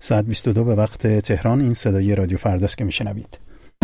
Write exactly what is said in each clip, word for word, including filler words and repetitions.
ساعت بیست و دو به وقت تهران. این صدای رادیو فرداست که میشنوید.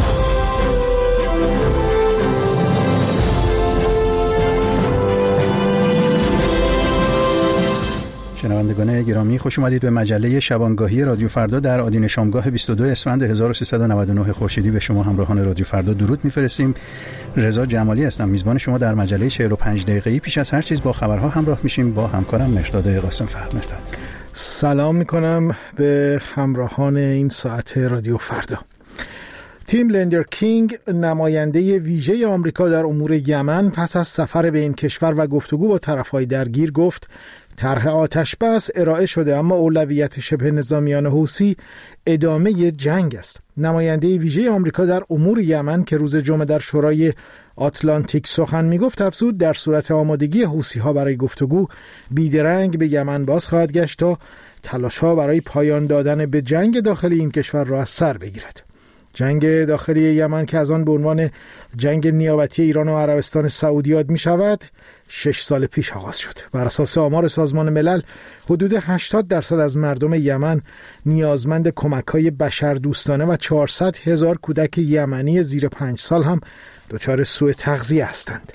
شنوندگان گرامی، خوش اومدید به مجله شبانگاهی رادیو فردا. در آدین شامگاه بیست و دو اسفند هزار و سیصد و نود و نه خورشیدی به شما همراهان رادیو فردا درود میفرستیم. رضا جمالی هستم، میزبان شما در مجله چهل و پنج دقیقه‌ای. پیش از هر چیز با خبرها همراه میشیم با همکارم مرداد قاسم فر. مرداد سلام میکنم به همراهان این ساعت رادیو فردا. تیم لندر کینگ، نماینده ویژه آمریکا در امور یمن، پس از سفر به این کشور و گفتگو با طرفهای درگیر گفت طرح آتش بس ارائه شده، اما اولویت شبه نظامیان حوثی ادامه جنگ است. نماینده ویژه آمریکا در امور یمن که روز جمعه در شورای آتلانتیک سخن میگفت افزود در صورت آمادگی حوثی‌ها برای گفتگو، بیدرنگ به یمن باز خواهد گشت تا تلاش‌ها برای پایان دادن به جنگ داخلی این کشور را از سر بگیرد. جنگ داخلی یمن که از آن به عنوان جنگ نیابتی ایران و عربستان سعودی یاد می شود، شش سال پیش آغاز شد. بر اساس آمار سازمان ملل، حدود هشتاد درصد از مردم یمن نیازمند کمک‌های بشردوستانه و چهارصد هزار کودک یمنی زیر پنج سال هم دچار سوء تغذیه هستند.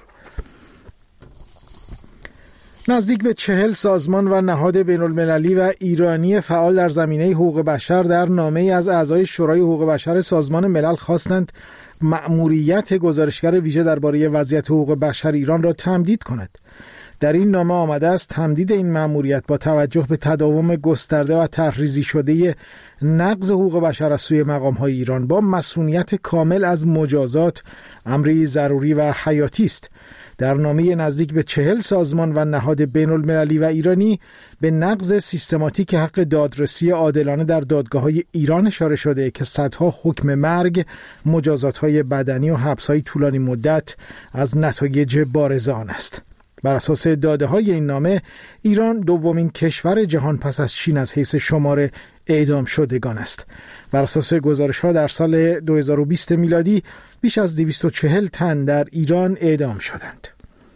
نزدیک به چهل سازمان و نهاد بین المللی و ایرانی فعال در زمینه حقوق بشر در نامه‌ای از اعضای شورای حقوق بشر سازمان ملل خواستند مأموریت گزارشگر ویژه درباره وضعیت حقوق بشر ایران را تمدید کند. در این نامه آمده است تمدید این مأموریت با توجه به تداوم گسترده و طرح‌ریزی شده نقض حقوق بشر از سوی مقام‌های ایران با مسئولیت کامل از مجازات امری ضروری و حیاتی است. در نامه نزدیک به چهل سازمان و نهاد بین المللی و ایرانی به نقض سیستماتیک حق دادرسی عادلانه در دادگاه‌های ایران اشاره شده که صدها حکم مرگ، مجازات‌های بدنی و حبس‌های طولانی مدت از نتایج بارز آن است. بر اساس داده‌های این نامه، ایران دومین کشور جهان پس از چین از حیث شمار اعدام شدگان است. بر اساس گزارش‌ها در سال دو هزار و بیست میلادی بیش از دویست و چهل تن در ایران اعدام شدند.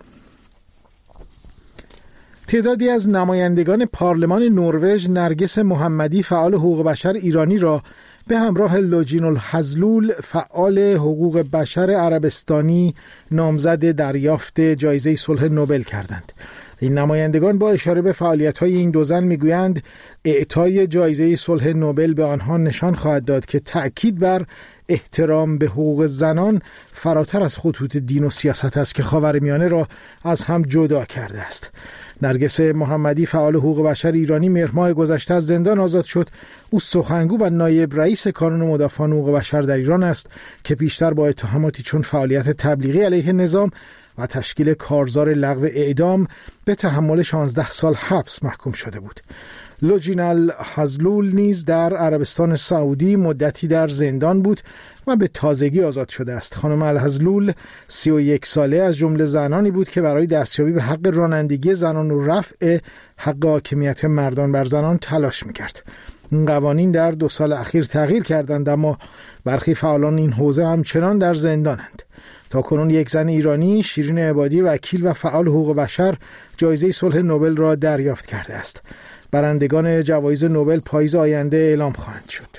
تعدادی از نمایندگان پارلمان نروژ نرگس محمدی، فعال حقوق بشر ایرانی را به همراه لوجین الحزلول، فعال حقوق بشر عربستانی، نامزد دریافت جایزه صلح نوبل کردند. این نمایندگان با اشاره به فعالیت‌های این دو زن می‌گویند اعطای جایزه صلح نوبل به آنها نشان خواهد داد که تأکید بر احترام به حقوق زنان فراتر از خطوط دین و سیاست است که خاورمیانه را از هم جدا کرده است. نرگس محمدی، فعال حقوق بشر ایرانی، مهر ماه گذشته از زندان آزاد شد. او سخنگو و نایب رئیس کانون مدافعان حقوق بشر در ایران است که پیشتر با اتهاماتی چون فعالیت تبلیغی علیه نظام و تشکیل کارزار لغو اعدام به تحمل شانزده سال حبس محکوم شده بود. لوجین الحزلول نیز در عربستان سعودی مدتی در زندان بود و به تازگی آزاد شده است. خانم الحزلول سی و یک ساله از جمله زنانی بود که برای دستیابی به حق رانندگی زنان و رفع حق حاکمیت مردان بر زنان تلاش می‌کرد. این قوانین در دو سال اخیر تغییر کردند، اما برخی فعالان این حوزه همچنان در زندانند. تاکنون یک زن ایرانی، شیرین عبادی، وکیل و فعال حقوق بشر، جایزه صلح نوبل را دریافت کرده است. برندگان جوایز نوبل پاییز آینده اعلام خواهند شد.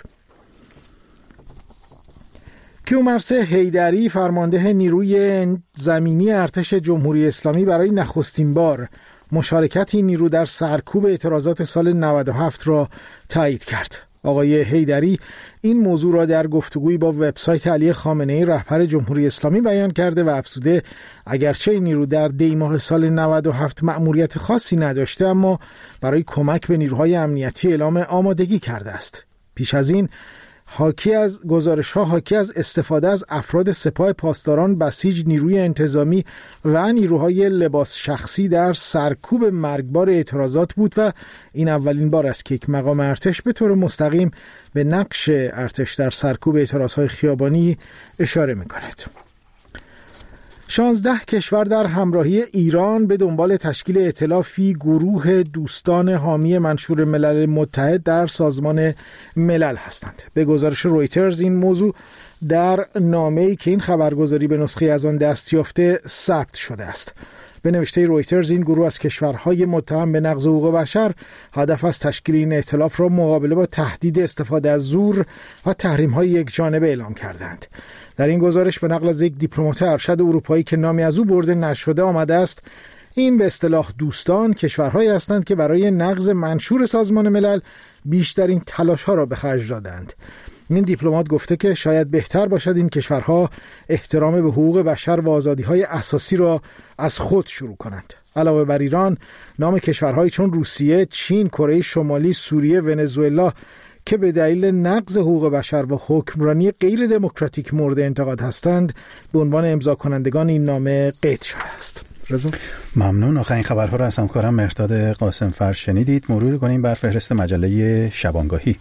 کیومرث حیدری، فرمانده نیروی زمینی ارتش جمهوری اسلامی، برای نخستین بار مشارکت این نیرو در سرکوب اعتراضات سال نود و هفت را تایید کرد. آقای حیدری این موضوع را در گفتگویی با وبسایت علی خامنه‌ای، رهبر جمهوری اسلامی، بیان کرده و افزوده اگرچه این نیرو در دی ماه سال نود و هفت مأموریت خاصی نداشته، اما برای کمک به نیروهای امنیتی اعلام آمادگی کرده است. پیش از این حاکی از گزارش‌ها حاکی از استفاده از افراد سپاه پاسداران بسیج نیروی انتظامی و نیروهای لباس شخصی در سرکوب مرگبار اعتراضات بود و این اولین بار است که یک مقام ارتش به طور مستقیم به نقش ارتش در سرکوب اعتراضهای خیابانی اشاره می‌کند. شانزده کشور در همراهی ایران به دنبال تشکیل ائتلافی گروه دوستان حامی منشور ملل متحد در سازمان ملل هستند. به گزارش رویترز این موضوع در نامه‌ای که این خبرگزاری به نسخه از آن دست یافته ثبت شده است. به نوشته رویترز این گروه از کشورهای متهم به نقض حقوق بشر هدف از تشکیل این ائتلاف را مقابله با تهدید استفاده از زور و تحریم‌های یکجانبه اعلام کردند. در این گزارش به نقل از یک دیپلمات ارشد اروپایی که نامی از او برده نشده آمده است این به اصطلاح دوستان کشورهایی هستند که برای نقض منشور سازمان ملل بیشترین تلاش‌ها را به خرج دادند. این دیپلمات گفته که شاید بهتر باشد این کشورها احترام به حقوق بشر و آزادی‌های اساسی را از خود شروع کنند. علاوه بر ایران، نام کشورهایی چون روسیه، چین، کره شمالی، سوریه، ونزوئلا که به دلیل نقض حقوق بشر و حکمرانی غیر دموکراتیک مورد انتقاد هستند، به عنوان امضا کنندگان این نامه قید شده است. رضا ممنون. آخرین خبرها را از همکارم مهرداد قاسم فر شنیدید. مرور کنیم بر فهرست مجله شبانگاهی.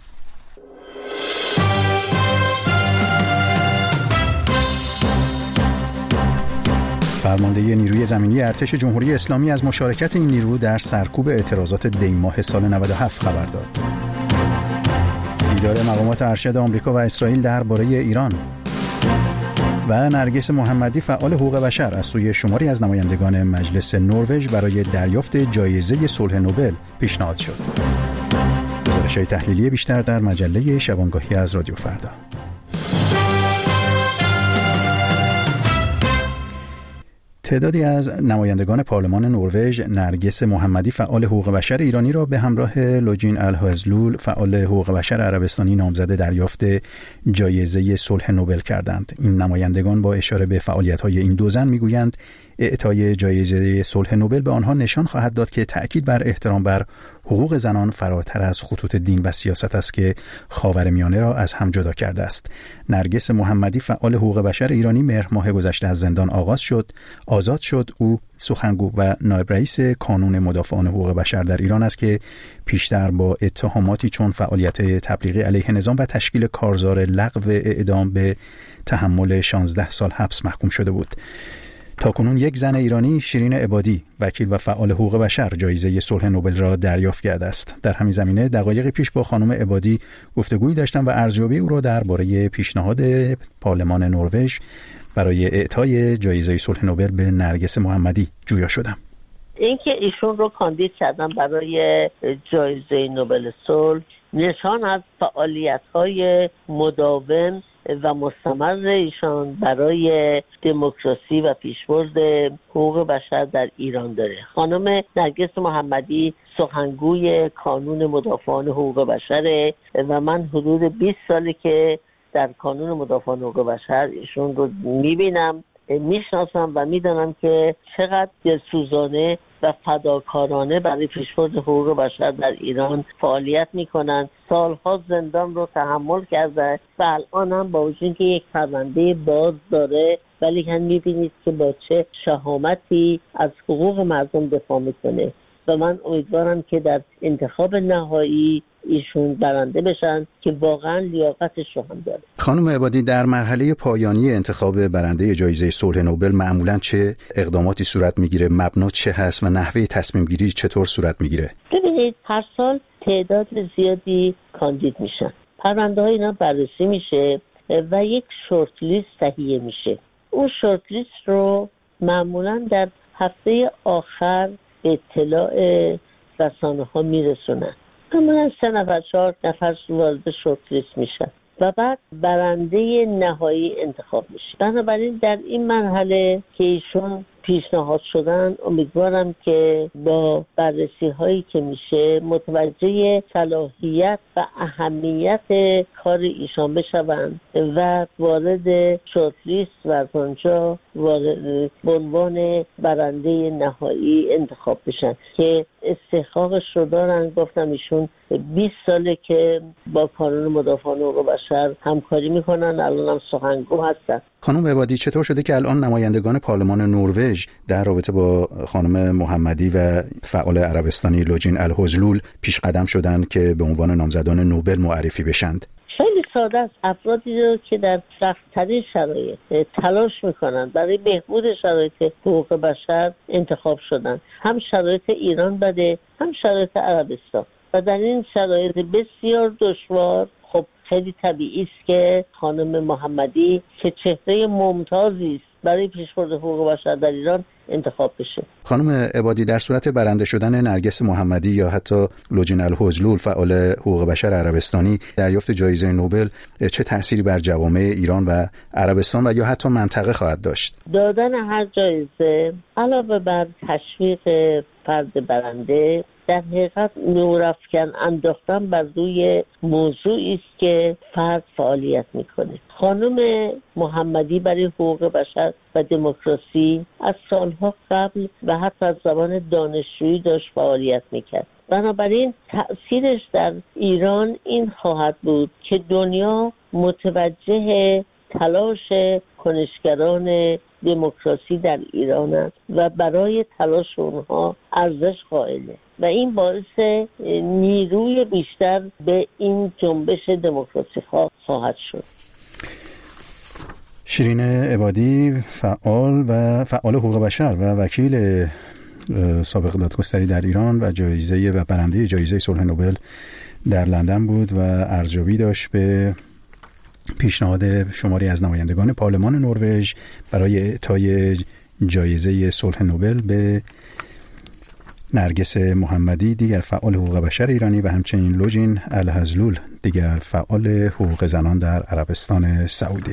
فرمانده نیروی زمینی ارتش جمهوری اسلامی از مشارکت این نیرو در سرکوب اعتراضات دی ماه سال نود و هفت خبر داد. دیدار مقامات ارشد آمریکا و اسرائیل درباره ایران و نرگس محمدی فعال حقوق بشر از سوی شماری از نمایندگان مجلس نروژ برای دریافت جایزه صلح نوبل پیشنهاد شد. گزارش‌های تحلیلی بیشتر در مجله شبانگاهی از رادیو فردا. تعدادی از نمایندگان پارلمان نروژ نرگس محمدی فعال حقوق بشر ایرانی را به همراه لوجین الهزلول فعال حقوق بشر عربستانی نامزد دریافت جایزه صلح نوبل کردند. این نمایندگان با اشاره به فعالیت‌های این دو زن می‌گویند اعطای جایزه صلح نوبل به آنها نشان خواهد داد که تأکید بر احترام بر حقوق زنان فراتر از خطوط دین و سیاست است که خاورمیانه را از هم جدا کرده است. نرگس محمدی فعال حقوق بشر ایرانی مهر ماه گذشته از زندان آغاز شد آزاد شد. او سخنگو و نایب رئیس کانون مدافعان حقوق بشر در ایران است که پیشتر با اتهاماتی چون فعالیت تبلیغی علیه نظام و تشکیل کارزار لغو اعدام به تحمل شانزده سال حبس محکوم شده بود. تاکنون یک زن ایرانی، شیرین عبادی، وکیل و فعال حقوق بشر، جایزه صلح نوبل را دریافت کرده است. در همین زمینه دقایق پیش با خانم عبادی گفتگویی داشتم و ارزیابی او را درباره پیشنهاد پارلمان نروژ برای اعطای جایزه صلح نوبل به نرگس محمدی جویا شدم. اینکه ایشون رو کاندید کردن برای جایزه نوبل صلح نشان از فعالیت‌های مداوم و مستمر ایشان برای دموکراسی و پیشبرد حقوق بشر در ایران داره. خانم نرگس محمدی سخنگوی کانون مدافعان حقوق بشره و من حدود بیست ساله که در کانون مدافعان حقوق بشر ایشون رو میبینم، میشناسم و میدانم که چقدر دلسوزانه و فداکارانه برای پیشبرد حقوق بشر در ایران فعالیت میکنن. سالها زندان رو تحمل کرده و الان هم با وجود که یک پرونده باز داره ولی هم میبینید که با چه شهامتی از حقوق مردم دفاع میکنه و من امیدوارم که در انتخاب نهایی ایشون برنده بشن که واقعا لیاقتش رو هم داره. خانم عبادی، در مرحله پایانی انتخاب برنده جایزه صلح نوبل معمولاً چه اقداماتی صورت میگیره؟ مبنا چه هست و نحوه تصمیم گیری چطور صورت میگیره؟ ببینید هر سال تعداد زیادی کاندید میشن، پرونده های اینا بررسی میشه و یک شورت لیست تهیه میشه. اون شورت لیست رو معمولاً در هفته آخر به اطلاع رسانه ها میرسونن. معمولا سه نفر چهار نفر وارد شورت لیست میشن و بعد برنده نهایی انتخاب میشه. بنابراین در این مرحله که ایشون پیشنهاد شدن امیدوارم که با بررسی هایی که میشه متوجه صلاحیت و اهمیت کار ایشان بشوند و وارد شورت لیست و از آنجا وارد به عنوان برنده نهایی انتخاب بشن که استحقاقش رو دارن. گفتم ایشون بیست ساله که با کانون مدافعان حقوق بشر همکاری میکنن، الان هم سخنگو هستن. خانم عبادی، چطور شده که الان نمایندگان پارلمان نروژ در رابطه با خانم محمدی و فعال عربستانی لوجین الهزلول پیش قدم شدن که به عنوان نامزدان نوبل معرفی بشند؟ خیلی ساده است. افرادی رو که در سخت‌ترین شرایط تلاش میکنن برای بهبود شرایط حقوق بشر انتخاب شدن. هم شرایط ایران بده هم شرایط عربستان و در این شرایط بسیار دشوار خب خیلی طبیعی است که خانم محمدی که چهره ممتازی است برای پیشبرد حقوق بشر در ایران انتخاب بشه. خانم عبادی، در صورت برنده شدن نرگس محمدی یا حتی لوجین الحزلول فعال حقوق بشر عربستانی دریافت جایزه نوبل چه تأثیری بر جوامع ایران و عربستان و یا حتی منطقه خواهد داشت؟ دادن هر جایزه علاوه بر تشویق فرد برنده در حقیقت نورافکن انداختن بر روی موضوعی است که فرد فعالیت میکنه. خانم محمدی برای حقوق بشر و دموکراسی از سالها قبل و حتی از زمان دانشجویی داشت فعالیت میکرد. بنابراین تأثیرش در ایران این خواهد بود که دنیا متوجه تلاش کنشگران دموکراسی در ایران است و برای تلاش اونها ارزش قائله و این باعث نیروی بیشتر به این جنبش دموکراسی خواهد شد. شیرین عبادی، فعال و فعال حقوق بشر و وکیل سابق دادگستری در ایران و جایزه و برنده جایزه صلح نوبل در لندن بود و ارزیابی داشت به پیشنهاد شماری از نمایندگان پارلمان نروژ برای اعطای جایزه صلح نوبل به نرگس محمدی، دیگر فعال حقوق بشر ایرانی، و همچنین لوجین الحزلول، دیگر فعال حقوق زنان در عربستان سعودی.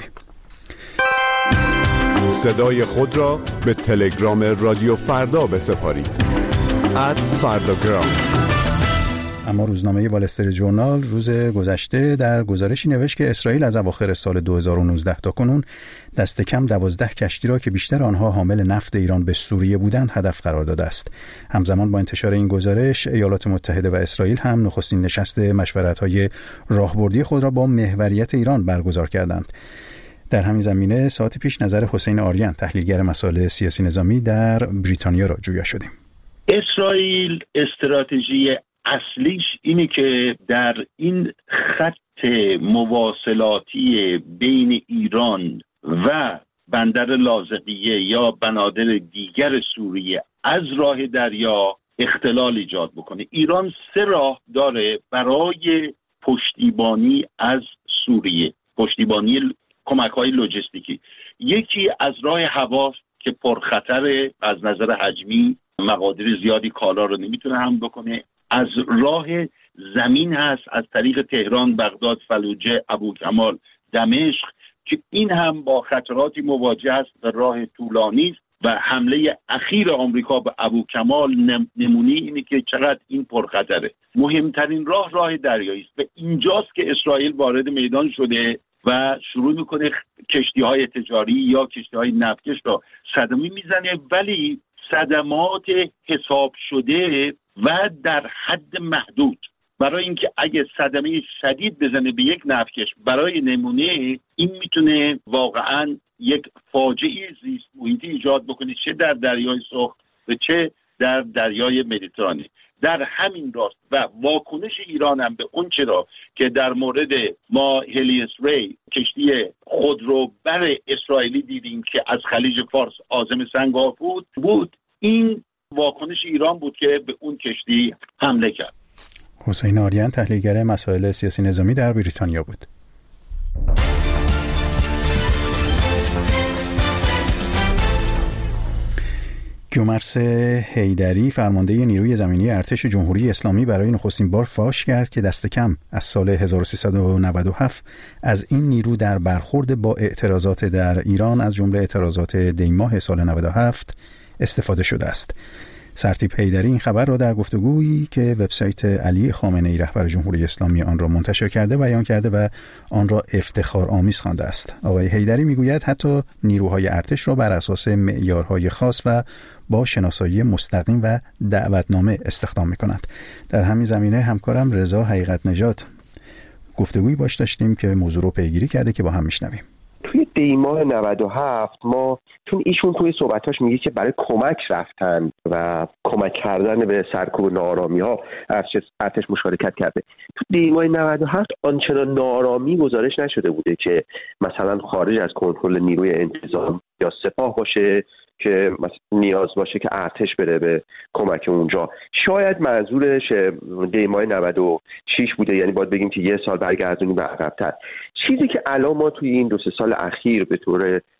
صدای خود را به تلگرام رادیو فردا بسپارید. ات فرداگرام. اما روزنامه وال استریت ژورنال روز گذشته در گزارشی نوشت که اسرائیل از اواخر سال دو هزار و نوزده تا کنون دست کم دوازده کشتی را که بیشتر آنها حامل نفت ایران به سوریه بودند هدف قرار داده است. همزمان با انتشار این گزارش، ایالات متحده و اسرائیل هم نخستین نشست مشورت‌های راهبردی خود را با محوریت ایران برگزار کردند. در همین زمینه ساعت پیش نظر حسین آریان، تحلیلگر مسائل سیاسی نظامی در بریتانیا را جویا شدیم. اسرائیل استراتژی اصلیش اینه که در این خط مواصلاتی بین ایران و بندر لاذقیه یا بنادر دیگر سوریه از راه دریا اختلال ایجاد بکنه. ایران سه راه داره برای پشتیبانی از سوریه، پشتیبانی کمک‌های لوجستیکی. یکی از راه هواست که پرخطر، از نظر حجمی مقادیر زیادی کالا رو نمیتونه حمل بکنه. از راه زمین هست، از طریق تهران، بغداد، فلوجه، ابوکمال، دمشق، که این هم با خطراتی مواجه است و راه طولانی است و حمله اخیر آمریکا به ابوکمال نمونه اینه که چقدر این پرخطره. مهمترین راه راه دریایی است و اینجاست که اسرائیل وارد میدان شده و شروع میکنه کشتی‌های تجاری یا کشتی‌های نفتکش را صدمه میزنه، ولی صدمات حساب شده و در حد محدود، برای اینکه اگه صدمه شدید بزنه به یک نفتکش برای نمونه، این میتونه واقعا یک فاجعه زیست محیطی ایجاد بکنه، چه در دریای سرخ و چه در دریای مدیترانه. در همین راست و واکنش ایران هم به اون چرا که در مورد ما هلیوس ری کشتی خودروبر اسرائیلی دیدیم که از خلیج فارس عازم سنگاف بود بود این واکنش ایران بود که به اون کشتی حمله کرد. حسین آریان، تحلیلگر مسائل سیاسی نظامی در بریتانیا بود. کیومرث حیدری، فرمانده نیروی زمینی ارتش جمهوری اسلامی، برای نخستین بار فاش کرد که دست کم از سال هزار و سیصد و نود و هفت از این نیرو در برخورد با اعتراضات در ایران، از جمله اعتراضات دیماه سال نود و هفت، استفاده شده است. سرتیپ حیدری این خبر را در گفتگویی که وبسایت علی خامنه‌ای رهبر جمهوری اسلامی آن را منتشر کرده بیان کرده و آن را افتخار آمیز خوانده است. آقای حیدری میگوید حتی نیروهای ارتش را بر اساس معیارهای خاص و با شناسایی مستقیم و دعوتنامه استخدام می‌کنند. در همین زمینه همکارم رضا حقیقت نژاد گفتگویی باش داشتیم که موضوع رو پیگیری کرده که با هم میشنویم. توی دیماه نود و هفت ما، چون ایشون توی صحبتاش میگه که برای کمک رفتن و کمک کردن به سرکوب ناآرامی ها ارتش مشارکت کرده. تو دیماه نود و هفت آنچنان ناآرامی گزارش نشده بوده که مثلا خارج از کنترل نیروی انتظام یا سپاه باشه که مثلا نیاز باشه که ارتش بره به کمک اونجا. شاید منظورش دیماه نود و شش بوده، یعنی باید بگیم که یه سال برگردونیم به عقب‌تر. چیزی که الان ما توی این دو سه سال اخیر به طور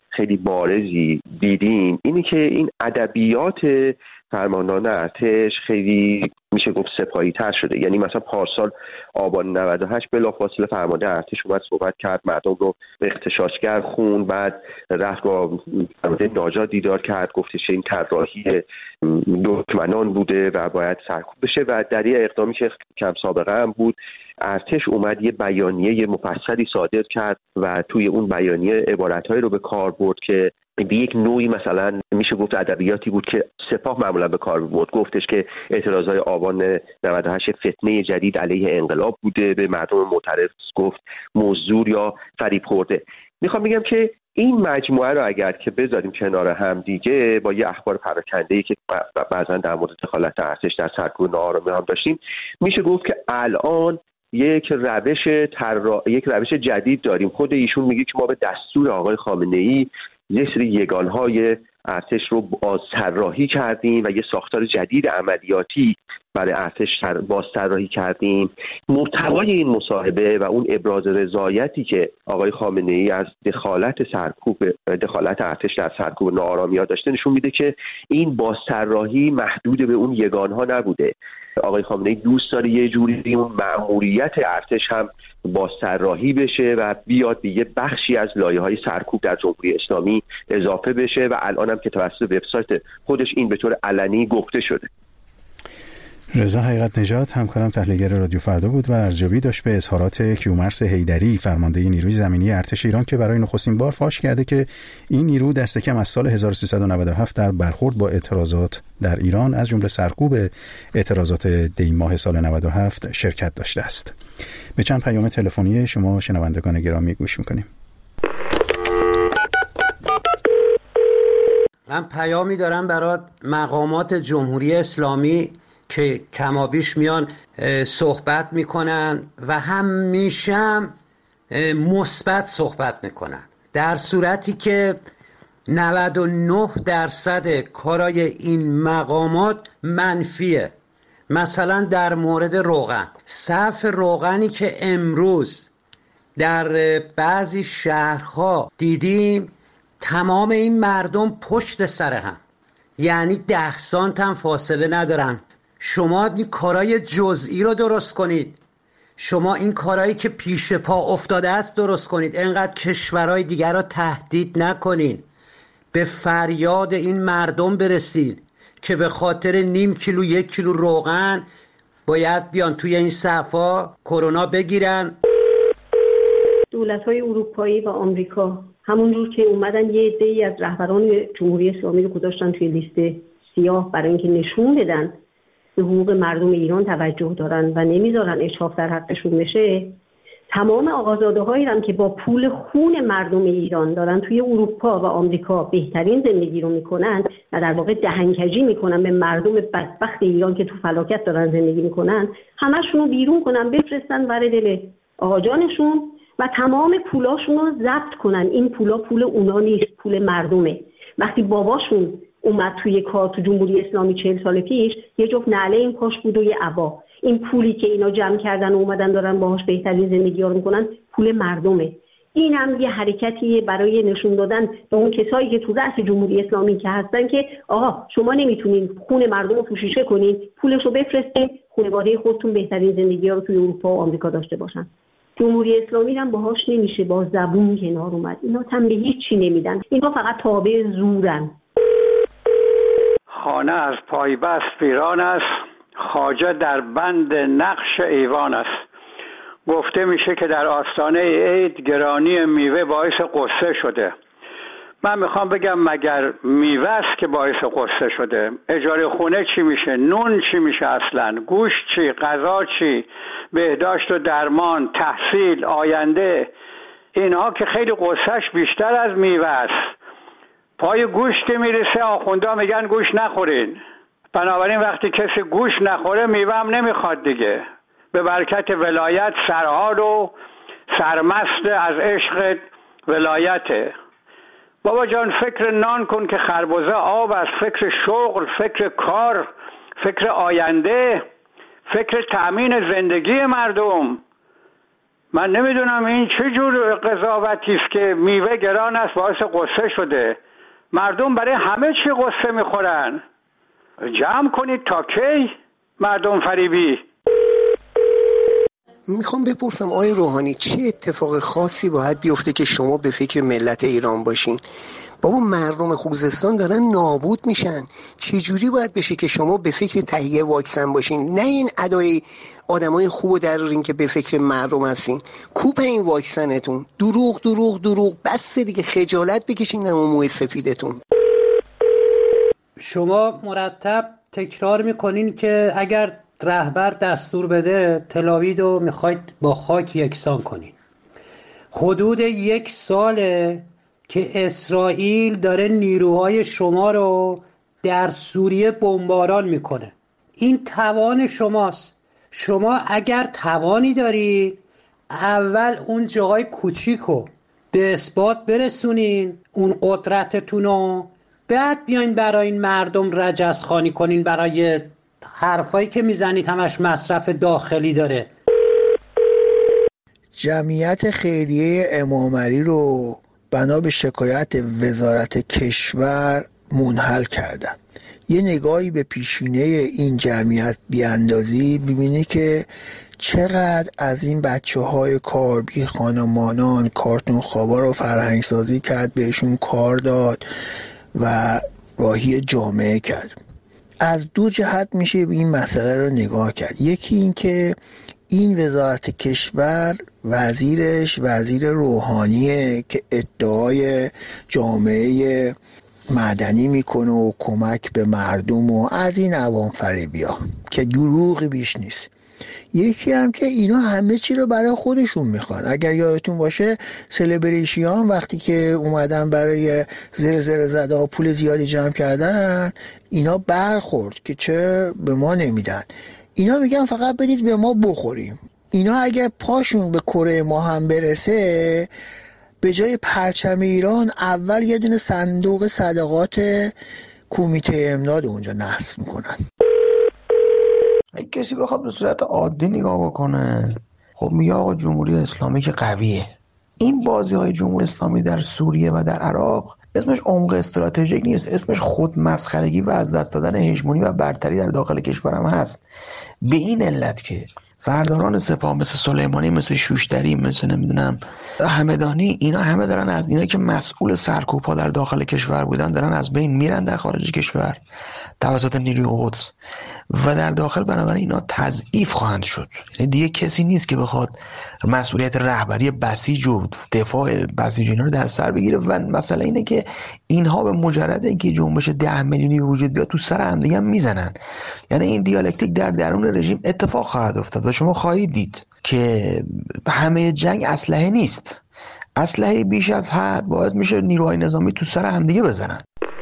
خیلی بارزی دیدیم اینی که این ادبیات فرماندهان ارتش خیلی میشه گفت سپاهی تر شده. یعنی مثلا پارسال آبان نود و هشت بلافاصله فرمانده ارتش اومد صحبت کرد، مردم رو اغتشاشگر خوند، بعد رفت با فرمانده ناجا دیدار کرد، گفتش این طراحی دشمنان بوده و باید سرکوب بشه و در یه اقدامی که کم سابقه هم بود ارتش اومد یه بیانیه مفصلی صادر کرد و توی اون بیانیه عبارتهایی رو به کار برد که به یک نوعی مثلا میشه گفت ادبیاتی بود که سپاه معمولا به کار برد. گفتش که اعتراضهای آبان نود و هشت فتنه جدید علیه انقلاب بوده، به مردم معترض گفت مزدور یا فریب خورده. میخوام بگم که این مجموعه رو اگر که بذاریم کنار هم دیگه با یه اخبار پراکنده‌ای که بعضا در مورد دخالت ارتش در سرکوب ناآرامی هم داشتیم، میشه گفت که الان یک روش تر... یک روش جدید داریم. خود ایشون میگه که ما به دستور آقای خامنه‌ای یه سری یگانهای ارتش رو بازطراحی کردیم و یه ساختار جدید عملیاتی برای ارتش بازطراحی کردیم. محتوای این مصاحبه و اون ابراز رضایتی که آقای خامنه‌ای از دخالت سرکوب دخالت ارتش در سرکوب ناآرامی‌ها داشته نشون میده که این بازطراحی محدود به اون یگانها نبوده. آقای خامنه‌ای دوست داره یه جوری اون مأموریت ارتش هم بازطراحی بشه و بیاد به یه بخشی از لایه‌های سرکوب در جمهوری اسلامی اضافه بشه و الان هم که توسط وبسایت خودش این به طور علنی گفته شده. رضا حقیقت نژاد همکارم تحلیلگر رادیو فردا بود و ارزیابی داشت به اظهارات کیومرث حیدری فرمانده نیروی زمینی ارتش ایران که برای نخستین بار فاش کرده که این نیرو دست کم از سال هزار و سیصد و نود و هفت در برخورد با اعتراضات در ایران از جمله سرکوب اعتراضات دی ماه سال نود و هفت شرکت داشته است. به چند پیام تلفنی شما شنوندگان گرامی گوش می‌کنیم. من پیامی دارم برای مقامات جمهوری اسلامی که کمابیش میان صحبت میکنن و همیشه مثبت صحبت میکنن، در صورتی که نود و نه درصد کارای این مقامات منفیه. مثلا در مورد روغن، صرف روغنی که امروز در بعضی شهرها دیدیم، تمام این مردم پشت سر هم، یعنی ده سانت هم فاصله ندارن. شما این کارای جزئی رو درست کنید، شما این کارایی که پیش پا افتاده است درست کنید، اینقدر کشورهای دیگر رو تهدید نکنین، به فریاد این مردم برسین که به خاطر نیم کیلو یک کیلو روغن باید بیان توی این صفا کرونا بگیرن. دولت‌های اروپایی و آمریکا همونجور که اومدن یه عده‌ای از رهبران جمهوری اسلامی رو گذاشتن توی لیست سیاه برای اینکه نشون بدن به حقوق مردم ایران توجه دارن و نمیذارن اشراف در حقشون بشه، تمام آقازاده‌هایی هم که با پول خون مردم ایران دارن توی اروپا و آمریکا بهترین زندگی رو میکنن و در واقع دهنکجی میکنن به مردم بدبخت ایران که تو فلاکت دارن زندگی میکنن، همشون رو بیرون کنن بفرستن ور دل آقا جانشون و تمام پولاشون رو ضبط کنن. این پولا پول اونا نیست، پول مردمه. وقتی باباشون اومد توی کار تو جمهوری اسلامی چهل سال پیش، یه جفت نعله این پاش بود و یه عبا. این پولی که اینا جمع کردن و اومدن دارن باهاش بهترین زندگی ها رو میکنن، پول مردمه. این هم یه حرکتیه برای نشون دادن به اون کسایی که تو رأس جمهوری اسلامی که هستن که آقا شما نمیتونین خون مردم رو پوشیشه کنین، پولش رو بفرستین خانواده خودتون بهترین زندگی ها رو توی اروپا و آمریکا داشته باشن. جمهوری اسلامی هم باهاش نمیشه با زبون کنار اومد. اینا هم به هیچ چی نمیدن، اینا فقط تابع زورن. خانه از پایبست ویران است، خواجه در بند نقش ایوان است. گفته میشه که در آستانه عید گرانی میوه باعث قصه شده. من میخوام بگم مگر میوه است که باعث قصه شده؟ اجاره خونه چی میشه؟ نون چی میشه اصلا؟ گوشت چی؟ غذا چی؟ بهداشت و درمان، تحصیل، آینده، اینها که خیلی قصهش بیشتر از میوه است. پای گوشت که میرسه آخوندا میگن گوش نخورین. بنابراین وقتی کسی گوش نخوره میوه هم نمیخواد دیگه. به برکت ولایت سرحال و سرمست از عشق ولایته. بابا جان فکر نان کن که خربزه آب است، فکر شغل، فکر کار، فکر آینده، فکر تأمین زندگی مردم. من نمیدونم این چه جور قضاوتی است که میوه گران است باعث قصه شده. مردم برای همه چی قصه میخورن. جمع کنید تا کی مردم فریبی. میخوام بپرسم آقای روحانی چه اتفاق خاصی باید بیفته که شما به فکر ملت ایران باشین؟ بابا مردم خوزستان دارن نابود میشن. چه جوری باید بشه که شما به فکر تهیه واکسن باشین؟ نه این ادای آدمای خوب درارین که به فکر مردم هستین. کوپ این واکسنتون. دروغ دروغ دروغ. بس دیگه خجالت بکشین اون موی سفیدتون. شما مرتب تکرار میکنین که اگر رهبر دستور بده تلاوید رو میخواید با خاک یکسان کنین. حدود یک ساله که اسرائیل داره نیروهای شما رو در سوریه بمباران میکنه. این توان شماست. شما اگر توانی دارید اول اون جاهای کوچیکو به اثبات برسونین اون قدرتتون رو، بعد بیاین برای این مردم رجزخوانی کنین برای حرفایی که میزنید همش مصرف داخلی داره. جمعیت خیریه امام علی رو بنا به شکایت وزارت کشور منحل کردن. یه نگاهی به پیشینه این جمعیت بیاندازی ببینی که چقدر از این بچه های کاربی خانمانان کارتون خوابا رو فرهنگ سازی کرد، بهشون کار داد و راهی جامعه کرد. از دو جهت میشه این مسئله رو نگاه کرد. یکی این که این وزارت کشور وزیرش وزیر روحانیه که ادعای جامعه مدنی میکنه و کمک به مردم و از این عوام فریبیا که دروغی بیش نیست. یکی هم که اینا همه چی رو برای خودشون میخوان. اگر یادتون باشه سلبریشیان وقتی که اومدن برای زر زر زده ها پول زیادی جمع کردن، اینا برخورد که چه به ما نمیدن. اینا میگن فقط بدید به ما بخوریم. اینا اگر پاشون به کره ما هم برسه، به جای پرچم ایران اول یه دونه صندوق صدقات کمیته امداد اونجا نصب میکنن. اگه کسی بخواد به صورت عادی نگاه بکنه، خب میگه آقا جمهوری اسلامی که قویه. این بازی های جمهوری اسلامی در سوریه و در عراق اسمش عمق استراتژیک نیست، اسمش خود مسخرگی و از دست دادن هژمونی و برتری در داخل کشورم هست. به این علت که سرداران سپاه مثل سلیمانی، مثل شوشتری، مثل نمیدونم همدانی، اینا همه دارن از اینا که مسئول سرکوب‌ها در داخل کشور بودن دارن از بین میرن در خارج کشور توسط نیروی قدس و در داخل بنابراین اینا تضعیف خواهند شد. یعنی دیگه کسی نیست که بخواد مسئولیت رهبری بسیج و دفاع بسیج اینا رو در سر بگیره و مسئله اینه که اینها به مجرد اینکه جنبش ده میلیونی وجود بیاد تو سر هم دیگه میزنن. یعنی این دیالکتیک در درون رژیم اتفاق خواهد افتاد و شما خواهید دید که همه جنگ اسلحه نیست. اسلحه بیش از حد باعث میشه نیروهای نظامی تو سر هم دیگه بزنن.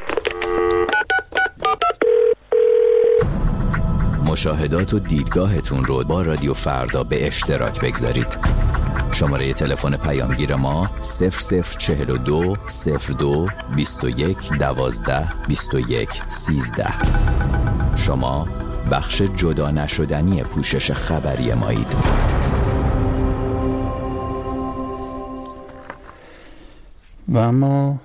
مشاهدات و دیدگاهتون رو با رادیو فردا به اشتراک بگذارید. شماره تلفن پیامگیر ما صفر صفر چهل و دو صفر دو بیست و یک دوازده بیست و یک سیزده. شما بخش جدا نشدنی پوشش خبری مایید. و اما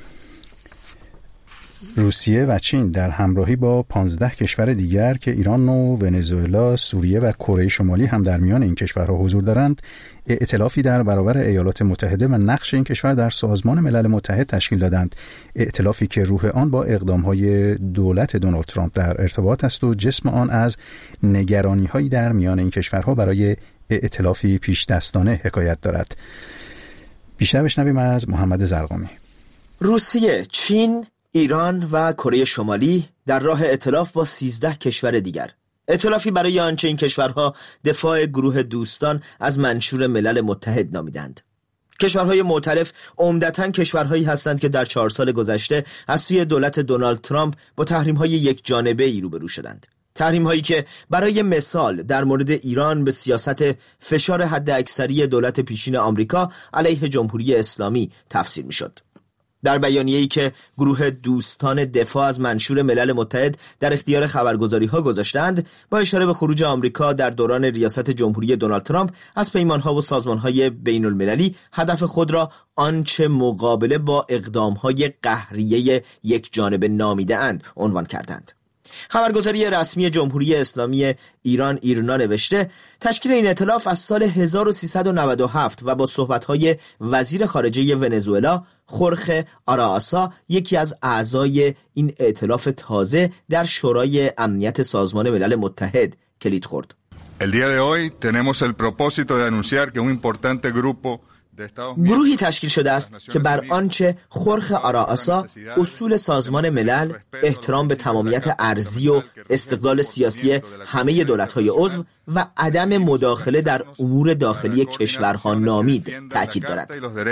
روسیه و چین در همراهی با پانزده کشور دیگر که ایران و ونزوئلا، سوریه و کره شمالی هم در میان این کشورها حضور دارند، ائتلافی در برابر ایالات متحده و نقش این کشور در سازمان ملل متحد تشکیل دادند. ائتلافی که روح آن با اقدام‌های دولت دونالد ترامپ در ارتباط است و جسم آن از نگرانی‌هایی در میان این کشورها برای ائتلافی پیش دستانه حکایت دارد. بیشتر بشنویم از محمد زرقامی. روسیه، چین، ایران و کره شمالی در راه ائتلاف با سیزده کشور دیگر. ائتلافی برای آنچه این کشورها دفاع گروه دوستان از منشور ملل متحد نامیدند. کشورهای معترف عمدتاً کشورهایی هستند که در چهار سال گذشته از سوی دولت دونالد ترامپ با تحریم‌های یک جانبه‌ای روبرو شدند. تحریم‌هایی که برای مثال در مورد ایران به سیاست فشار حداکثری دولت پیشین آمریکا علیه جمهوری اسلامی تفسیر می‌شد. در بیانیه‌ای که گروه دوستان دفاع از منشور ملل متحد در اختیار خبرگزاری‌ها گذاشتند، با اشاره به خروج آمریکا در دوران ریاست جمهوری دونالد ترامپ از پیمان‌ها و سازمان‌های بین‌المللی، هدف خود را آنچه مقابله با اقدام‌های قهریه یک جانبه نامیده‌اند عنوان کردند. خبرگزاری رسمی جمهوری اسلامی ایران ایرنا نوشته تشکیل این ائتلاف از سال هزار و سیصد و نود و هفت و با صحبت‌های وزیر خارجه ونزوئلا خورخه آرائاسا، یکی از اعضای این ائتلاف تازه، در شورای امنیت سازمان ملل متحد کلید خورد. El día de hoy tenemos el propósito de anunciar que un importante grupo گروهی تشکیل شده است که بر آنچه خورخه آرائاسا اصول سازمان ملل، احترام به تمامیت ارضی و استقلال سیاسی همه دولت‌های عضو و عدم مداخله در امور داخلی کشورها نامید تأکید دارد.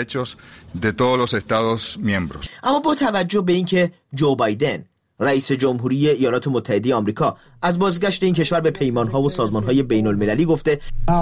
اما با توجه به اینکه جو بایدن رئیس جمهوری ایالات متحده آمریکا از بازگشت این کشور به پیمان‌ها و سازمان‌های بین‌المللی گفته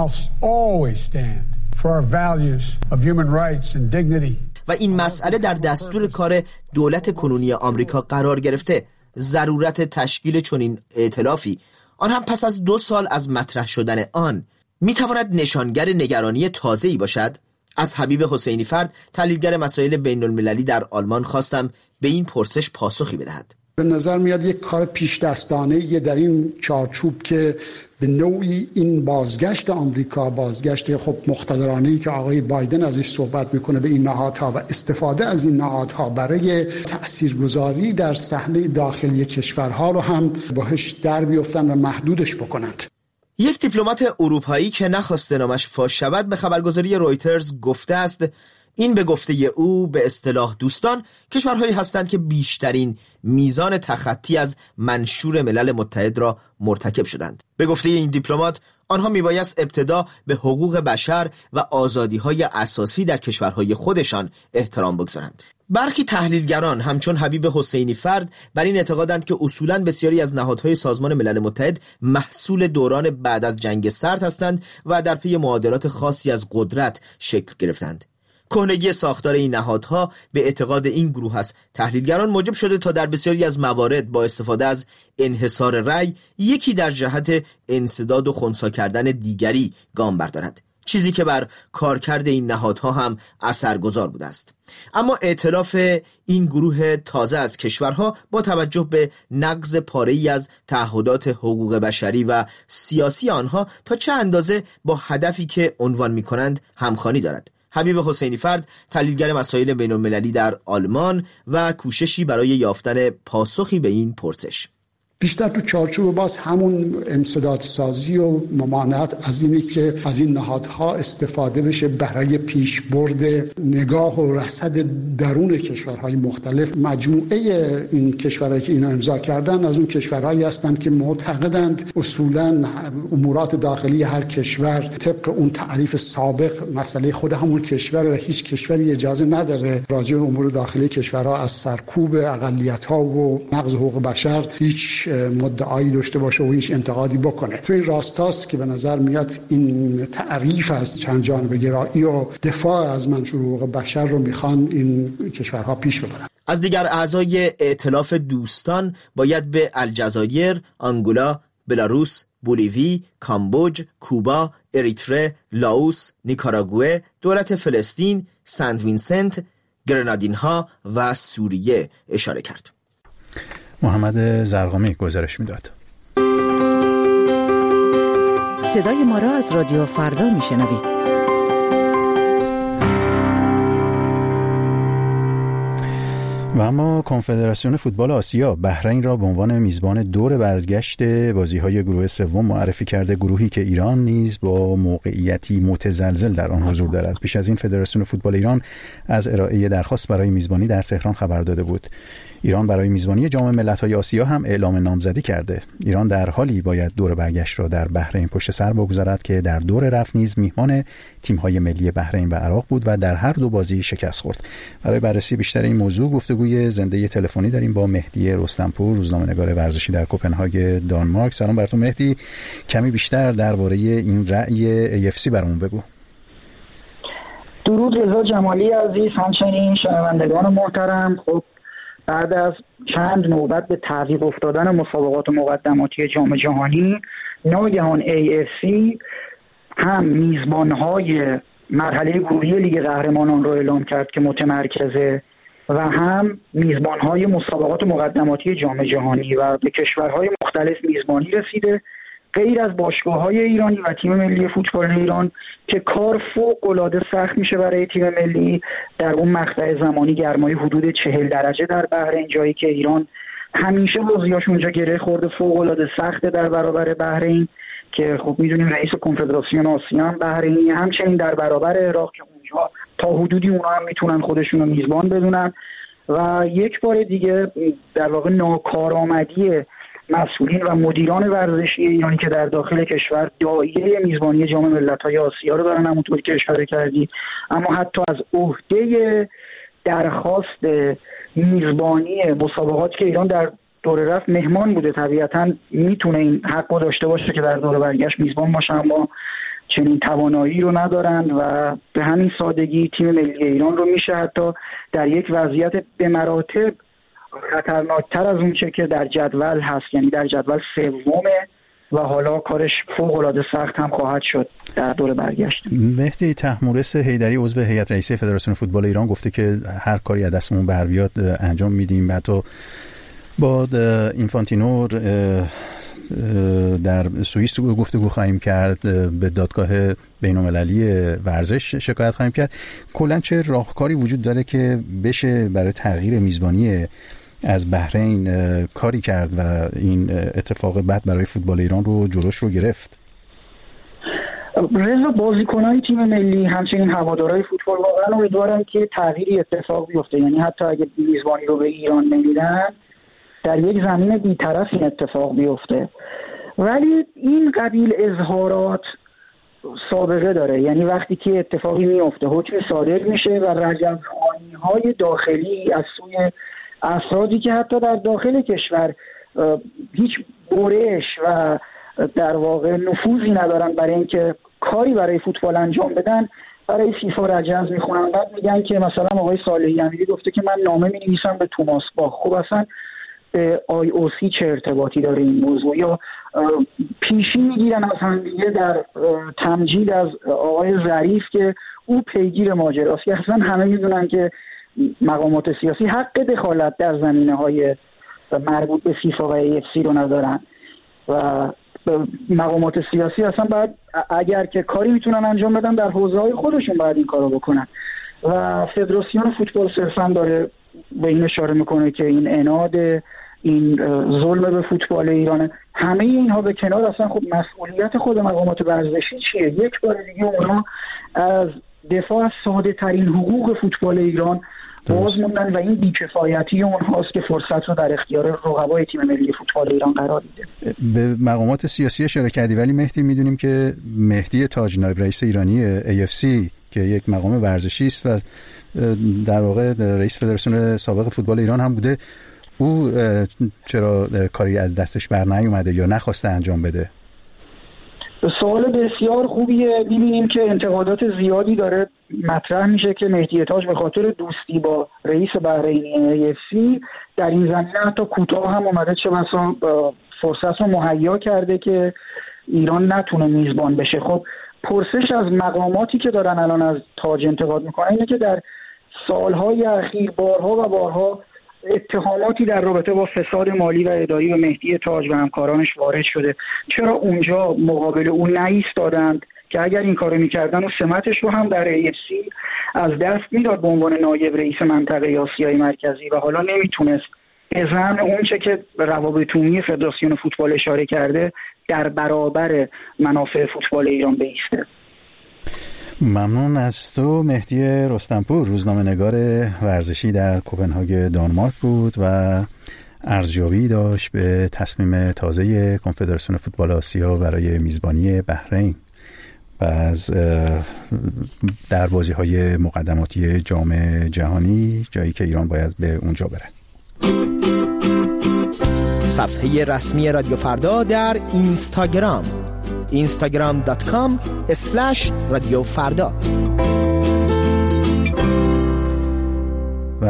و این مسئله در دستور کار دولت کنونی آمریکا قرار گرفته، ضرورت تشکیل چنین ائتلافی، آن هم پس از دو سال از مطرح شدن آن، میتواند نشانگر نگرانی تازه‌ای باشد. از حبیب حسینی فرد، تحلیلگر مسائل بین‌المللی در آلمان، خواستم به این پرسش پاسخی بدهد. به نظر میاد یک کار پیش دستانه در این چارچوب که به نوعی این بازگشت آمریکا، بازگشت خب مقتدرانه‌ای که آقای بایدن ازش صحبت میکنه به این نهادها و استفاده از این نهادها برای تاثیرگذاری در صحنه داخلی کشورها رو هم باهاش در بیفتن و محدودش بکنند. یک دیپلمات اروپایی که نخواسته نامش فاش شود به خبرگزاری رویترز گفته است این به گفته او به اصطلاح دوستان کشورهایی هستند که بیشترین میزان تخطی از منشور ملل متحد را مرتکب شدند. به گفته این دیپلمات آنها میبایست ابتدا به حقوق بشر و آزادی‌های اساسی در کشورهای خودشان احترام بگذارند. برخی تحلیلگران همچون حبیب حسینی فرد بر این اعتقادند که اصولاً بسیاری از نهادهای سازمان ملل متحد محصول دوران بعد از جنگ سرد هستند و در پی معادلات خاصی از قدرت شکل گرفتند. کهنگی ساختار این نهادها به اعتقاد این گروه است تحلیلگران موجب شده تا در بسیاری از موارد با استفاده از انحصار رأی یکی در جهت انسداد و خنثی کردن دیگری گام بردارد، چیزی که بر کارکرد این نهادها هم اثرگذار بوده است. اما ائتلاف این گروه تازه از کشورها با توجه به نقض پاره‌ای از تعهدات حقوق بشری و سیاسی آنها تا چه اندازه با هدفی که عنوان می‌کنند همخوانی دارد. حبیب حسینی فرد، تحلیلگر مسائل بین‌المللی در آلمان و کوششی برای یافتن پاسخی به این پرسش. بیشتر تو چارچوب باز همون انسداد سازی و ممانعت از اینی که از این نهادها استفاده بشه برای پیشبرد نگاه و رصد درون کشورهای مختلف. مجموعه این کشورهایی که اینا امضا کردن از اون کشورهایی هستند که معتقدند اصولاً امورات داخلی هر کشور طبق اون تعریف سابق مسئله خود همون کشور و هیچ کشوری اجازه نداره راجع به امور داخلی کشورها از سرکوب اقلیت‌ها و نقض حقوق بشر هیچ مدعایی داشته باشه و هیچ انتقادی بکنه. تو این راستاست که به نظر میاد این تعریف از چند جانبه گرایی و دفاع از منشور حقوق بشر رو میخوان این کشورها پیش ببرن. از دیگر اعضای ائتلاف دوستان باید به الجزایر، آنگولا، بلاروس، بولیوی، کامبوج، کوبا، اریتره، لاوس، نیکاراگوئه، دولت فلسطین، سنت وینسنت، گرنادین‌ها و سوریه اشاره کرد. محمد زرقامی گزارش میداد. صدای ما را از رادیو فردا میشنوید. و اما کنفدراسیون فوتبال آسیا بحرین را به عنوان میزبان دور برگشت بازی‌های گروه سوم معرفی کرده، گروهی که ایران نیز با موقعیتی متزلزل در آن حضور دارد. پیش از این فدراسیون فوتبال ایران از ارائه درخواست برای میزبانی در تهران خبر داده بود. ایران برای میزبانی جام ملت‌های آسیا هم اعلام نامزدی کرده. ایران در حالی باید دور برگشت را در بحرین پشت سر بگذارد که در دور رفت نیز میهمان تیم‌های ملی بحرین و عراق بود و در هر دو بازی شکست خورد. برای بررسی بیشتر این موضوع گفتگوی زنده تلفنی داریم با مهدی رستمپور، روزنامه‌نگار ورزشی در کوپنهاگ دانمارک. سلام بر تو مهدی، کمی بیشتر درباره این رأی ای اف سی برامون بگو. درود رضا جمالی عزیز، همچنین شنوندگان محترم. خب بعد از چند نوبت به تعویق افتادن مسابقات مقدماتی جام جهانی، ناگهان ای اف سی هم میزبانهای مرحله گروهی لیگ قهرمانان رو اعلام کرد که متمرکزه و هم میزبانهای مسابقات مقدماتی جام جهانی و به کشورهای مختلف میزبانی رسیده، غیر از باشگاه‌های ایرانی و تیم ملی فوتبال ایران که کار فوق‌العاده سخت میشه برای تیم ملی در اون مقطع زمانی گرمای حدود چهل درجه در بحرین، جایی که ایران همیشه بازیاش اونجا گره خورده، فوق‌العاده سخته در برابر بحرین که خب میدونیم رئیس کنفدراسیون آسیا هم بحرینی، همچنین در برابر عراق که اونجا تا حدودی اونا هم میتونن خودشون رو میزبان بدونن و یک بار دیگه در واقع ناکارآمدی مسئولین و مدیران ورزشی ایرانی که در داخل کشور دایره میزبانی جام ملت‌های آسیا رو دارن، همونطور که اشاره کردی، اما حتی از عهده درخواست میزبانی مسابقات که ایران در دوره رفت مهمان بوده، طبیعتاً میتونه این حق رو داشته باشه که در دوره برگشت میزبان باشه، اما چنین توانایی رو ندارن و به همین سادگی تیم ملی ایران رو میشه حتی در یک وضعیت به مراتب خطرناکتر از اون چه که در جدول هست، یعنی در جدول سومه و حالا کارش فوق‌العاده سخت هم خواهد شد در دوره برگشت. مهدی طهمورث حیدری عضو هیئت رئیسه فدراسیون فوتبال ایران گفته که هر کاری از دستمون بر بیاد انجام میدیم. حتی با اینفانتینو در سوئیس گفتگو خواهیم کرد، به دادگاه بین‌المللی ورزش شکایت خواهیم کرد. کلاً چه راهکاری وجود داره که بشه برای تغییر میزبانی از بحرین کاری کرد و این اتفاق بد برای فوتبال ایران رو جلوش رو گرفت؟ رضا، بازیکنان تیم ملی همچنین هوادارهای فوتبال واقعا امیدوارن که تغییری اتفاق بیفته، یعنی حتی اگه میزبانی رو به ایران نمیدن در یک زمین بی‌طرف این اتفاق بیفته. ولی این قبیل اظهارات سابقه داره، یعنی وقتی که اتفاقی میفته حکم صادر میشه و رجزخوانی‌های داخلی از سوی افرادی که حتی در داخل کشور هیچ برش و در واقع نفوذی ندارن برای اینکه کاری برای فوتبال انجام بدن، برای فیفا رجز میخونن. بعد میگن که مثلا آقای صالحی امیری گفته که من نامه مینویسم به توماس باخ. خب اصلا به آی او سی چه ارتباطی داره این موضوع؟ یا پیشی میگیرن از همدیگه در تمجید از آقای ظریف که او پیگیر ماجراست، که اصلا همه میدونن که مقامات سیاسی حق دخالت در زمینه‌های مربوط به فیفا و ای اف سی رو ندارن و مقامات سیاسی اصلا باید اگر که کاری میتونن انجام بدن در حوزه‌های خودشون باید این کارو بکنن و فدراسیون فوتبال صرفا داره به این اشاره میکنه که این عناد، این ظلم به فوتبال ایرانه. همه اینها به کنار، اصلا خب مسئولیت خود مقامات ورزشی چیه؟ یک بار دیگه اونا از دفاع از ساده ترین حقوق فوتبال ایران باز موندن و این بی‌کفایتی اونهاست که فرصت رو در اختیار رقبای تیم ملی فوتبال ایران قرار میده. به مقامات سیاسی اشاره کردی، ولی مهدی میدونیم که مهدی تاج نایب رئیس ایرانی ای اف سی که یک مقام ورزشی است و در واقع رئیس فدراسیون سابق فوتبال ایران هم بوده، او چرا کاری از دستش بر نیومده یا نخواسته انجام بده؟ سوال بسیار خوبیه. می‌بینیم که انتقادات زیادی داره مطرح میشه که مهدی تاج به خاطر دوستی با رئیس بحرینی ای اف سی در این زمینه حتی کوتاه هم اومده، چه بسا فرصت رو مهیا کرده که ایران نتونه میزبان بشه. خب پرسش از مقاماتی که دارن الان از تاج انتقاد میکنن اینه که در سالهای اخیر بارها و بارها اتهاماتی در رابطه با فساد مالی و اداری به مهدی تاج و همکارانش وارد شده. چرا اونجا مقابل اون نایستادند که اگر این کارو میکردن و سمتش رو هم در ای اف سی از دست میداد به عنوان نایب رئیس منطقه آسیای مرکزی و حالا نمیتونست به ضمن اون چه که روابط عمومی فدراسیون فوتبال اشاره کرده در برابر منافع فوتبال ایران بایسته. ممنون از تو. مهدی رستمپور، روزنامه‌نگار ورزشی در کوپنهاگ دانمارک بود و ارزیابی داشت به تصمیم تازه کنفدراسیون فوتبال آسیا برای میزبانی بحرین و از در بازی‌های مقدماتی جام جهانی، جایی که ایران باید به اونجا بره. صفحه رسمی رادیو فردا در اینستاگرام اینستاگرام دات کام اسلش رادیو فردا.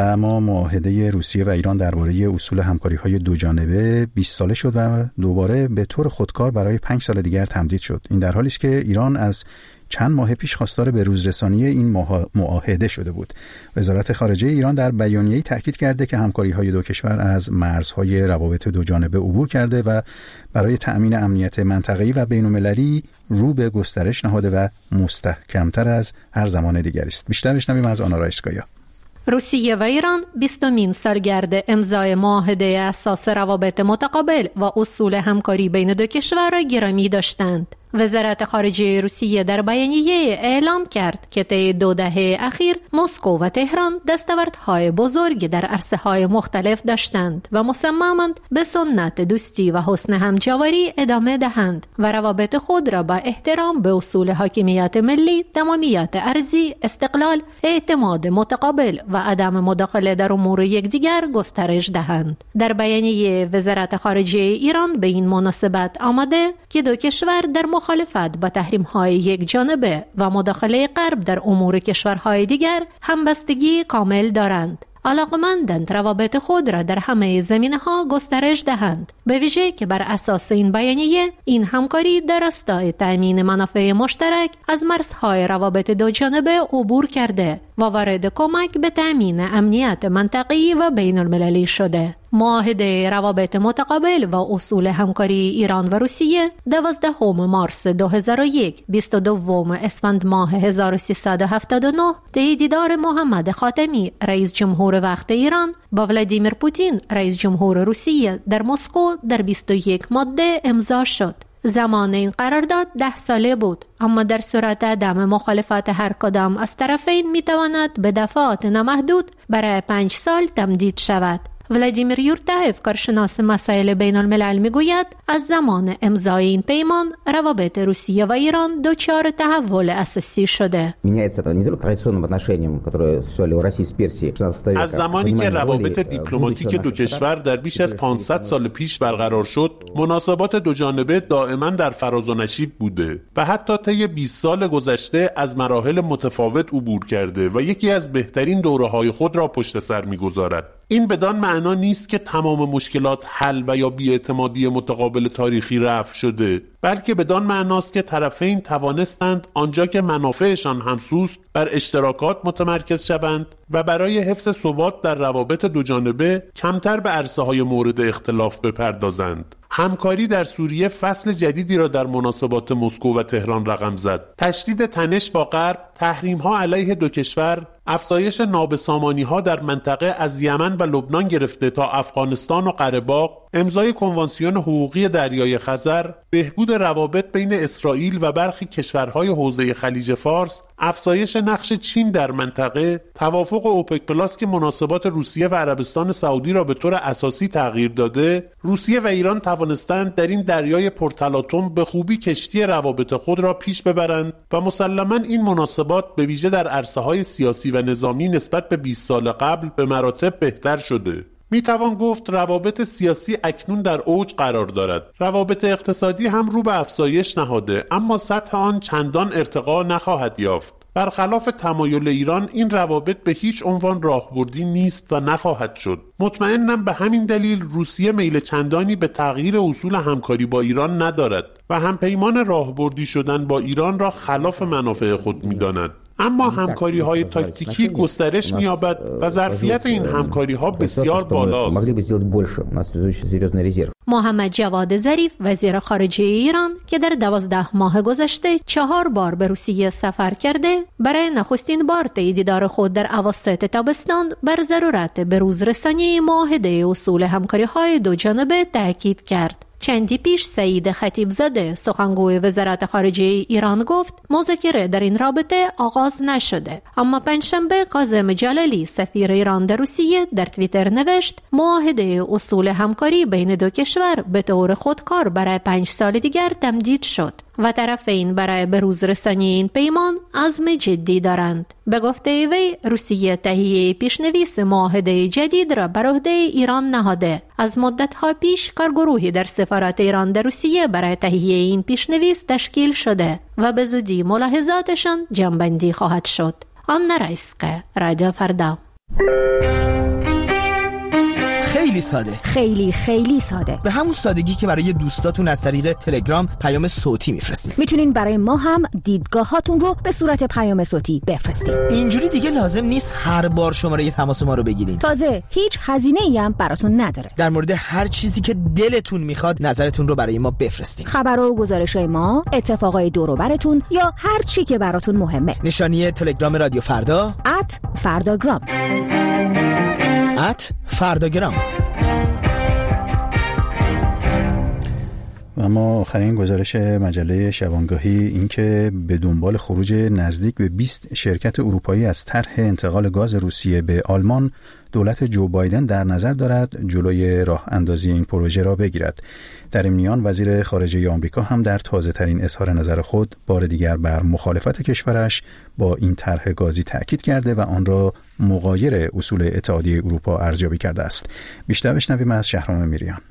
و اما معاهده روسیه و ایران درباره اصول همکاری‌های دو جانبه بیست ساله شد و دوباره به طور خودکار برای پنج سال دیگر تمدید شد. این در حالی است که ایران از چند ماه پیش خواستار به روزرسانی این معاهده شده بود. وزارت خارجه ایران در بیانیه‌ای تاکید کرده که همکاری‌های دو کشور از مرزهای روابط دو جانبه عبور کرده و برای تأمین امنیت منطقه‌ای و بین‌المللی رو به گسترش نهاده و مستحکم‌تر از هر زمان دیگری است. بیشتر بشنویم از آنا رایسکایا. روسیه و ایران بیستمین سالگرد امضای معاهده اساس روابط متقابل و اصول همکاری بین دو کشور را گرامی داشتند. وزارت خارجه روسیه در بیانیه اعلام کرد که طی دو دهه اخیر مسکو و تهران دستاوردهای بزرگ در عرصه‌های مختلف داشتند و مصممند به سنت دوستی و حسن همجواری ادامه دهند و روابط خود را با احترام به اصول حاکمیت ملی، تمامیت ارضی، استقلال، اعتماد متقابل و عدم مداخله در امور یکدیگر گسترش دهند. در بیانیه وزارت خارجه ایران به این مناسبت آمده که دو کشور در مخالفت با تحریم‌های یک جانبه و مداخله غرب در امور کشورهای دیگر همبستگی کامل دارند. علاقمندند روابط خود را در همه زمینه‌ها گسترش دهند، به ویژه که بر اساس این بیانیه این همکاری در راستای تأمین منافع مشترک از مرزهای روابط دو جانبه عبور کرده و وارد کمک به تأمین امنیت منطقه‌ای و بین‌المللی شده. معاهده روابط متقابل و اصول همکاری ایران و روسیه دوازدهم مارس دو هزار و یک، بیست و دوم اسفند ماه هزار و سیصد و هفتاد و نه طی دیدار محمد خاتمی رئیس جمهور وقت ایران با ولادیمیر پوتین رئیس جمهور روسیه در مسکو در بیست و یک ماده امضا شد. زمان این قرارداد ده ساله بود، اما در صورت عدم مخالفت هر کدام از طرفین میتواند به دفعات نامحدود برای پنج سال تمدید شود. ولادیمیر یورتایف کارشناس مسائل بین الملل میگوید از زمان امضای این پیمان روابط روسیه و ایران دچار تحول اساسی شده. از زمانی که روابط دیپلماتیک دو کشور در بیش از پانصد سال پیش برقرار شد، مناسبات دو جانبه دائما در فراز و نشیب بوده و حتی طی بیست سال گذشته از مراحل متفاوت عبور کرده و یکی از بهترین دوره‌های خود را پشت سر می‌گذارد. این بدان معنا نیست که تمام مشکلات حل و یا بی‌اعتمادی متقابل تاریخی رفع شده، بلکه بدان معناست که طرفین توانستند آنجا که منافعشان همسوست بر اشتراکات متمرکز شوند و برای حفظ ثبات در روابط دو جانبه کمتر به عرصه‌های مورد اختلاف بپردازند. همکاری در سوریه فصل جدیدی را در مناسبات مسکو و تهران رقم زد. تشدید تنش با غرب، تحریم‌ها علیه دو کشور، افزایش نابسامانی‌ها در منطقه از یمن و لبنان گرفته تا افغانستان و قره باغ، امضای کنوانسیون حقوقی دریای خزر، بهبود روابط بین اسرائیل و برخی کشورهای حوزه خلیج فارس، افزایش نقش چین در منطقه، توافق اوپک پلاس که مناسبات روسیه و عربستان سعودی را به طور اساسی تغییر داده، روسیه و ایران توانستند در این دریای پرتلاطم به خوبی کشتی روابط خود را پیش ببرند و مسلماً این مناسبات به ویژه در عرصه‌های سیاسی و نظامی نسبت به بیست سال قبل به مراتب بهتر شده. می توان گفت روابط سیاسی اکنون در اوج قرار دارد. روابط اقتصادی هم رو به افزایش نهاده، اما سطح آن چندان ارتقا نخواهد یافت. برخلاف تمایل ایران، این روابط به هیچ عنوان راهبردی نیست و نخواهد شد. مطمئنم به همین دلیل روسیه میل چندانی به تغییر اصول همکاری با ایران ندارد و همپیمان راهبردی شدن با ایران را خلاف منافع خود می‌داند. اما همکاری‌های تاکتیکی گسترش می‌یابد و ظرفیت این همکاری‌ها بسیار بالاست. محمد جواد ظریف وزیر خارجه ایران که در دوازده ماه گذشته چهار بار به روسیه سفر کرده، برای نخستین بار طی دیدار خود در اواسط تابستان بر ضرورت بروز رسانی معاهده اصول همکاری‌های دو جانبه تاکید کرد. چندی پیش سعید خطیبزاده سخنگوی وزارت خارجه ایران گفت مذاکره در این رابطه آغاز نشده، اما پنجشنبه کاظم جلالی سفیر ایران در روسیه در توییتر نوشت معاهده اصول همکاری بین دو کشور به طور خودکار برای پنج سال دیگر تمدید شد و طرفین برای بروز رسانی این پیمان عزم جدی دارند. به گفته وی، روسیه تهیه پیشنویس معاهده جدید را بر عهده ایران نهاده. از مدت‌ها پیش کارگروهی در سفارت ایران در روسیه برای تهیه این پیشنویس تشکیل شده و به زودی ملاحظاتشان جمع‌بندی خواهد شد. آنا رایسکایا، رادیو فردا. خیلی ساده، خیلی خیلی ساده، به همون سادگی که برای دوستاتون از طریق تلگرام پیام صوتی میفرستید. میتونین برای ما هم دیدگاهاتون رو به صورت پیام صوتی بفرستید. اینجوری دیگه لازم نیست هر بار شماره تماس ما رو بگیرین. تازه هیچ هزینه‌ای هم براتون نداره. در مورد هر چیزی که دلتون میخواد نظرتون رو برای ما بفرستین. خبر و گزارش‌های ما، اتفاقای دور و براتون یا هر چی که براتون مهمه. نشانی تلگرام رادیو فردا ات فرداگرام ات فرداگرام. و اما آخرین گزارش مجله شبانگاهی این که به دنبال خروج نزدیک به بیست شرکت اروپایی از طرح انتقال گاز روسیه به آلمان، دولت جو بایدن در نظر دارد جلوی راه اندازی این پروژه را بگیرد. در این میان وزیر خارجه آمریکا هم در تازه ترین اظهار نظر خود بار دیگر بر مخالفت کشورش با این طرح گازی تأکید کرده و آن را مغایر اصول اتحادیه اروپا ارزیابی کرده است. بیشتر بشنویم از شهرام میریان.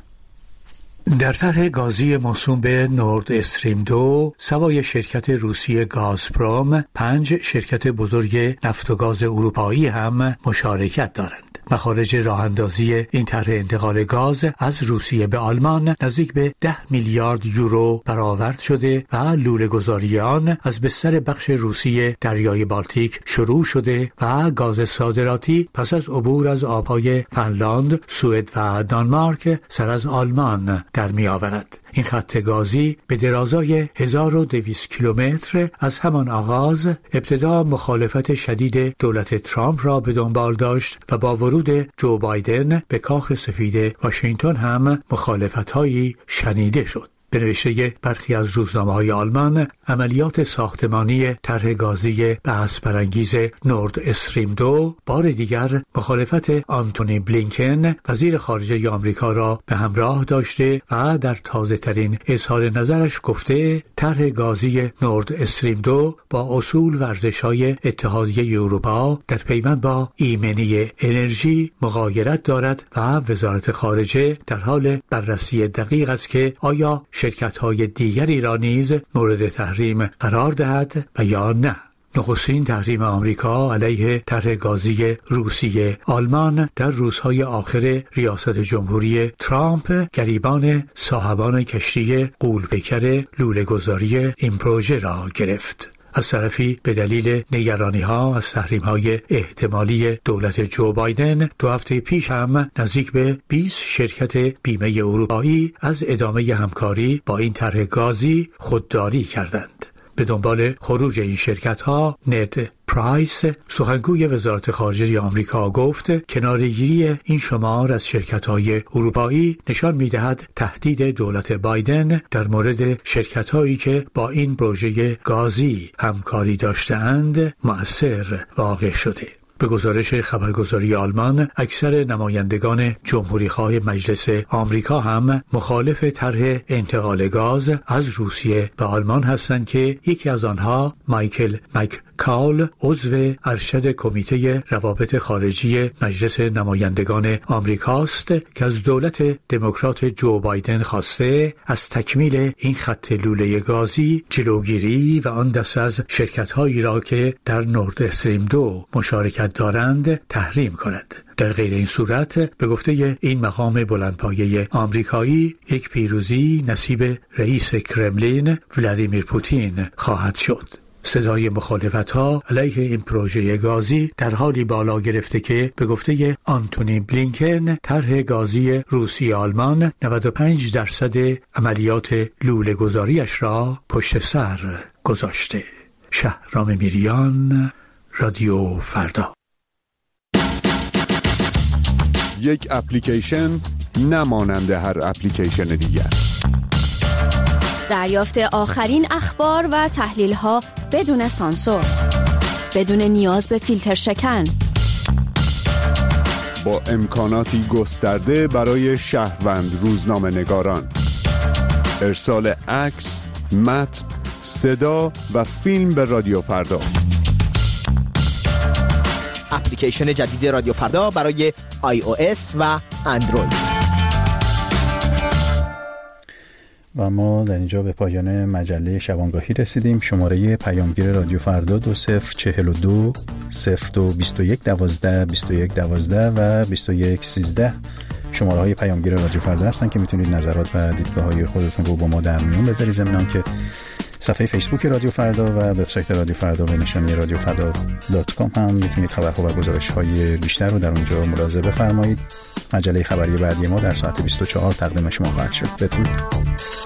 در طرح گازی موسوم به نورد استریم دو سوای شرکت روسی گازپروم، پنج شرکت بزرگ نفت و گاز اروپایی هم مشارکت دارند. مخارج راه اندازی این طرح انتقال گاز از روسیه به آلمان نزدیک به ده میلیارد یورو برآورد شده و لوله گذاری آن از بستر بخش روسیه دریای بالتیک شروع شده و گاز صادراتی پس از عبور از آبهای فنلاند، سوئد و دانمارک سر از آلمان در می آورد. این خط گازی به درازای هزار و دویست کیلومتر از همان آغاز ابتدا مخالفت شدید دولت ترامپ را به دنبال داشت و با ورود جو بایدن به کاخ سفید واشنگتن هم مخالفت‌هایی شنیده شد. به نوشته برخی از روزنامه‌های آلمان، عملیات ساختمانی طرح گازی بحث برانگیز نورد استریم دو بار دیگر مخالفت آنتونی بلینکن وزیر خارجه آمریکا را به همراه داشته و در تازه ترین اظهار نظرش گفته طرح گازی نورد استریم دو با اصول و ارزش‌های اتحادیه اروپا در پیوند با ایمنی انرژی مغایرت دارد و وزارت خارجه در حال بررسی دقیق است که آیا شرکت‌های دیگری را نیز مورد تحریم قرار دهد و یا نه. نخستین تحریم آمریکا علیه طرح گازی روسیه آلمان در روزهای آخر ریاست جمهوری ترامپ گریبان صاحبان کشتی غول‌پیکر لوله‌گذاری این پروژه را گرفت. از طرفی به دلیل نگرانی‌ها از تحریم‌های احتمالی دولت جو بایدن دو هفته پیش هم نزدیک به بیست شرکت بیمه اروپایی از ادامه همکاری با این طرح گازی خودداری کردند. به دنبال خروج این شرکت‌ها، نت پرایس سخنگوی وزارت خارجه آمریکا گفت کناره‌گیری این شمار از شرکت‌های اروپایی نشان می‌دهد تهدید دولت بایدن در مورد شرکت‌هایی که با این پروژه گازی همکاری داشته‌اند مؤثر واقع شده. به گزارش خبرگزاری آلمان، اکثر نمایندگان جمهوری‌خواه مجلس آمریکا هم مخالف طرح انتقال گاز از روسیه به آلمان هستند که یکی از آنها مایکل مک‌کال عضو ارشد کمیته روابط خارجی مجلس نمایندگان آمریکاست که از دولت دموکرات جو بایدن خواسته از تکمیل این خط لوله گازی جلوگیری و آن دسته از شرکت‌هایی را که در نورد استریم دو مشارکت دارند تحریم کند. در غیر این صورت به گفته این مقام بلندپایه آمریکایی یک پیروزی نصیب رئیس کرملین ولادیمیر پوتین خواهد شد. صدای مخالفت‌ها علیه این پروژه گازی در حالی بالا گرفته که به گفته آنتونی بلینکن طرح گازی روسی آلمان نود و پنج درصد عملیات لوله گذاریش را پشت سر گذاشته. شهرام میریان، رادیو فردا. یک اپلیکیشن نمانند هر اپلیکیشن دیگر. دریافت آخرین اخبار و تحلیل‌ها بدون سانسور، بدون نیاز به فیلتر شکن، با امکاناتی گسترده برای شهروند روزنامه نگاران. ارسال عکس، متن، صدا و فیلم به رادیو فردا. اپلیکیشن جدید رادیو فردا برای آی او اس و اندروید. و ما در اینجا به پایان مجله شبانگاهی رسیدیم. شماره پیامگیر رادیو فردا دو صفر چهل و دو صفر دو بیست و یک دوازده بیست و یک دوازده و بیست و یک سیزده شماره های پیامگیر رادیو فردا هستن که میتونید نظرات و دیدگاه های خودتون رو با ما در میون بذارید. ضمن که صفحه فیسبوک رادیو فردا و وبسایت رادیو فردا به نشانی رادیو فردا دات کام هم میتونید خبرها و گزارش های بیشتر رو در اونجا ملاحظه بفرمایید. مجله خبری بعدی ما در ساعت بیست و چهار تقدیم شما خواهد شد. بدرود.